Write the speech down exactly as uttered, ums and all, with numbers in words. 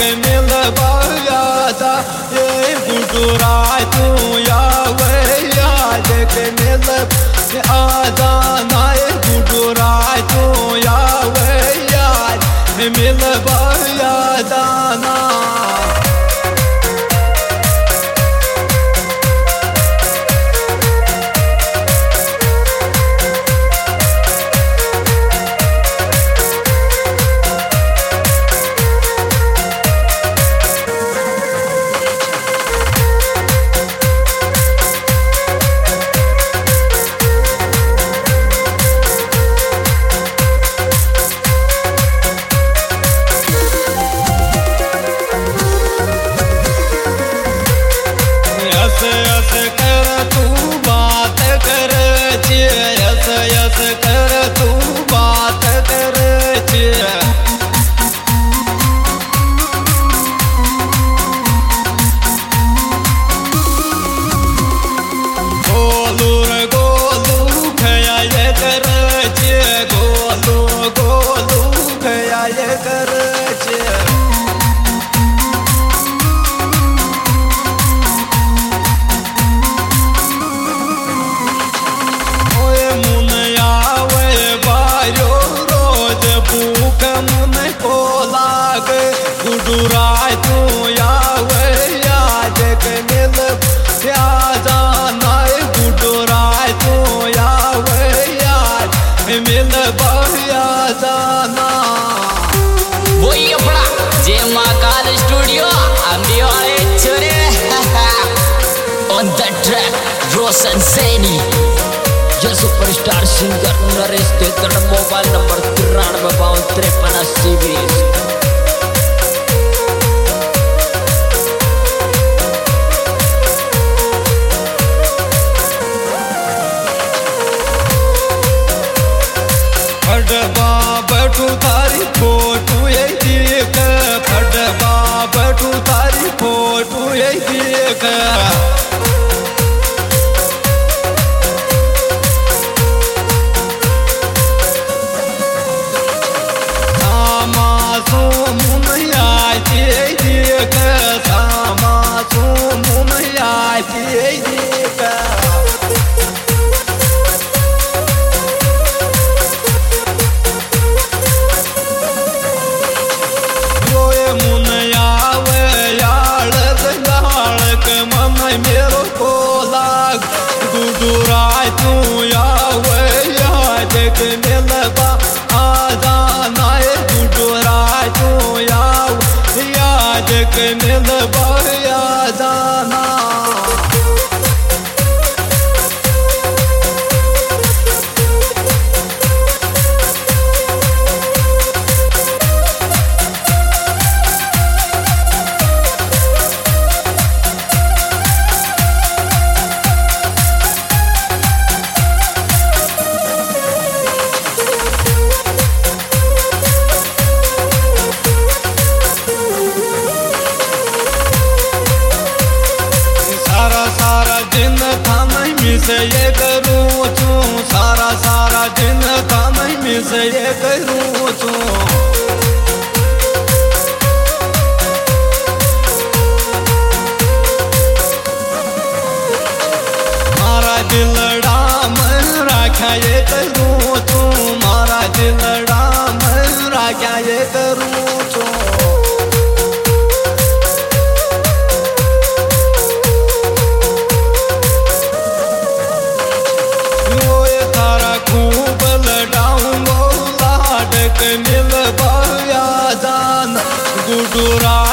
मिल बाजा ये गुडुरा तू यावे याद के मिल आजा नाए गुडुरा तू यावे याद मिल बाजा ना यस कर तू बात कर यस यस कर तू बात कर गोलू रे गोलू खया ये कर गोलू गोलू खया ये कर गुडुरा तू यावे याद के मिल प्याजा नाए गुडुरा तू यावे याद मिल बाजा ना वही अपना जे महाकाल स्टूडियो आंधी वाले छोरे on the track Roshan Saini जो सुपरस्टार सिंगर नरेश तेतर मोबाइल नंबर तिरानवे बावन तिरपन अस्सी बीस फटबा बैठू तारी फोटू ये देख फटबा बैठू तारी फोटू ये देख सामा सो मुनया देख सामा सो मुनया देख गुडुरा तू यावे याद के मिल आजा नाए गुडुरा तू यावे याद के मिल आजा ना से ये करूँ तू सारा सारा दिन था मैं से ये करूँ तू मारा दिलड़ा मन रखा ये करूँ तू मारा दिलड़ा मन रखा ये करूँ तू मिल बाया जान गुडुरा